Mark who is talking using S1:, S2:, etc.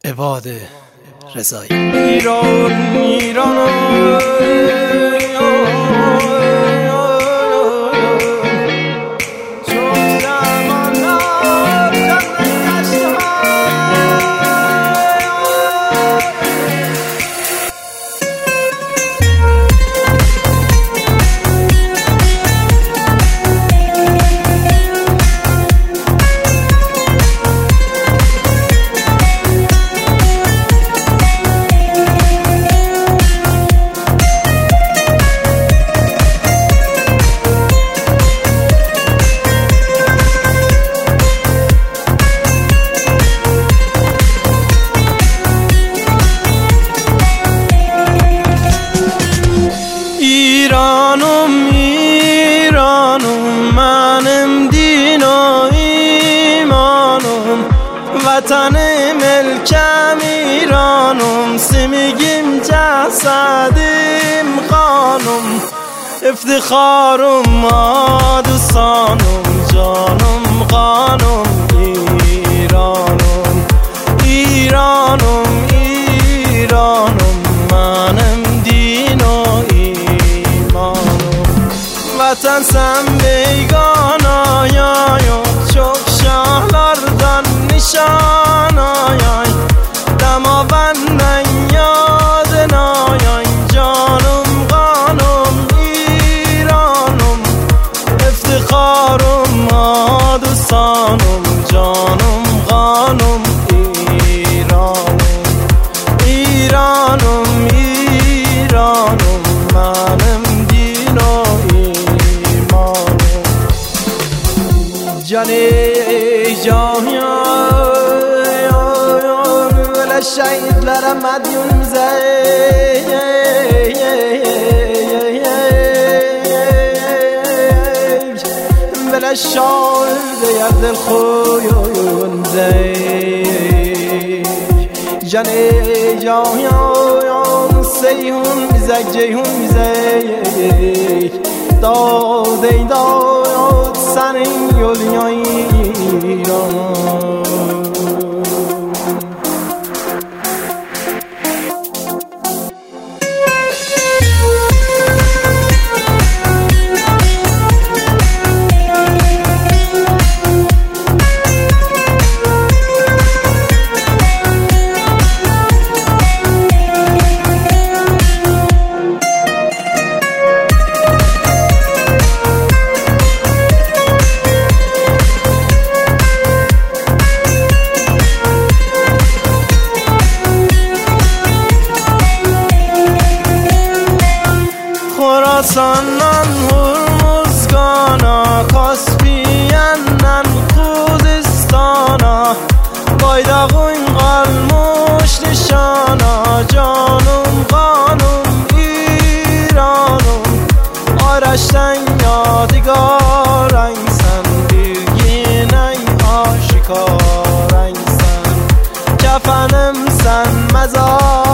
S1: عباد رضایی.
S2: ایران منم دین و ایمانم، وطن ملکم ایرانم، سمیگیم جسدیم خانم، افتخارم دوستانم، جانم خانم، ایرانم ایرانم ایرانم، منم دین و ایمانم، vatan sen beygana çok şahlardan nişan ayay, dema benden yadın ayay, canım kanım İranım, iftiharım adusanım, canım kanım İranım İranım İranım, benim din o جانی جانیان ولی شهید لرم مدیون زی ولی شاید یاد دل خویون زی جانی جانیان سیهون میزک جیهون میزک داده داد سنین یولیای ایران. خراسانان هرمزگانا، کاسپیانان خوزستانا، بایداغون قلموش نشانا، جانم قانم ایرانم، آرشتن یادگارنگسن، bilginey آشکارنگسن، کفنم سن مزار